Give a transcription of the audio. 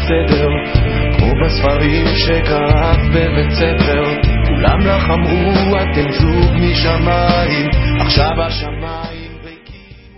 בסדר, כמו בספרים שקראת בבית ספר. כולם לך אמרו אתם זוג משמיים, עכשיו השמיים